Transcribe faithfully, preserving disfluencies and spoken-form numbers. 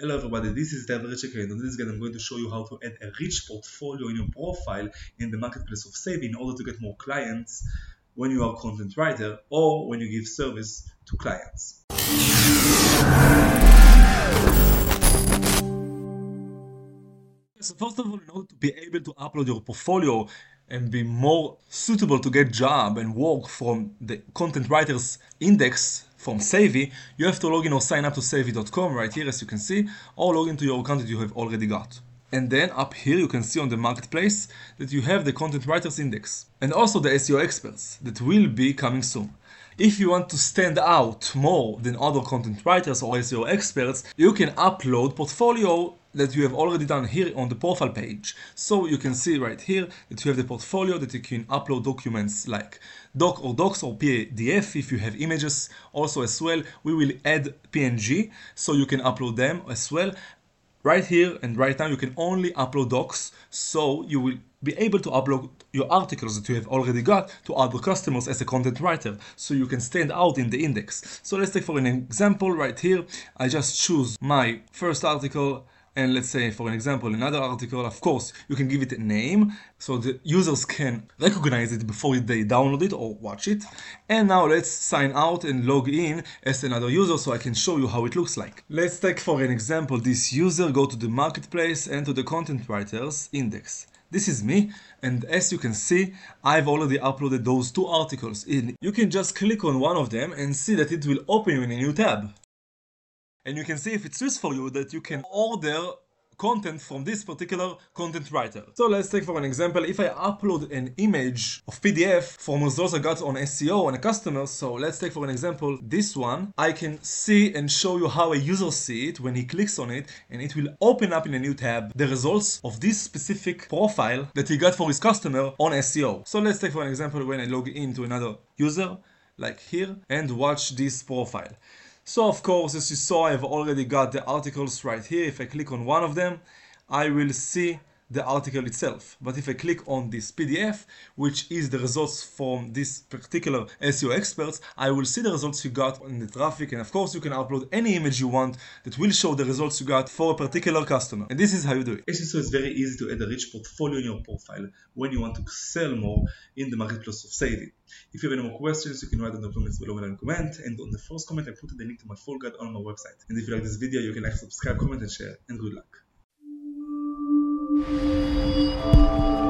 Hello everybody, this is David Richek, and in this guide I'm going to show you how to add a rich portfolio in your profile in the marketplace of Savvy in order to get more clients when you are a content writer or when you give service to clients. So first of all, in order to be able to upload your portfolio and be more suitable to get job and work from the content writers index from Savvy, you have to log in or sign up to savvy dot com right here, as you can see, or log into your account that you have already got. And then up here you can see on the marketplace that you have the content writers index and also the S E O experts that will be coming soon. If you want to stand out more than other content writers or S E O experts, you can upload portfolio that you have already done here on the profile page. So you can see right here that you have the portfolio that you can upload documents like doc or docs or P D F if you have images. Also as well, we will add P N G so you can upload them as well. Right here and right now you can only upload docs, so you will be able to upload your articles that you have already got to other customers as a content writer, so you can stand out in the index. So let's take for an example right here, I just choose my first article, and let's say for an example another article. Of course you can give it a name so the users can recognize it before they download it or watch it. And now let's sign out and log in as another user so I can show you how it looks like. Let's take for an example this user, go to the marketplace and to the content writers index. This is me, and as you can see, I've already uploaded those two articles in. You can just click on one of them and see that it will open you in a new tab. And you can see if it's useful for you that you can order content from this particular content writer. So let's take for an example, if I upload an image of P D F from results I got on S E O on a customer, so let's take for an example this one, I can see and show you how a user see it when he clicks on it, and it will open up in a new tab the results of this specific profile that he got for his customer on S E O. So let's take for an example when I log into another user like here and watch this profile. So of course, as you saw, I've already got the articles right here. If I click on one of them, I will see the article itself. But if I click on this P D F, which is the results from this particular S E O experts, I will see the results you got in the traffic. And of course, you can upload any image you want that will show the results you got for a particular customer. And this is how you do it. As you saw, it's very easy to add a rich portfolio in your profile when you want to sell more in the marketplace of Savvy. If you have any more questions, you can write in the comments below and comment. And on the first comment, I put the link to my full guide on my website. And if you like this video, you can like, subscribe, comment, and share. And good luck.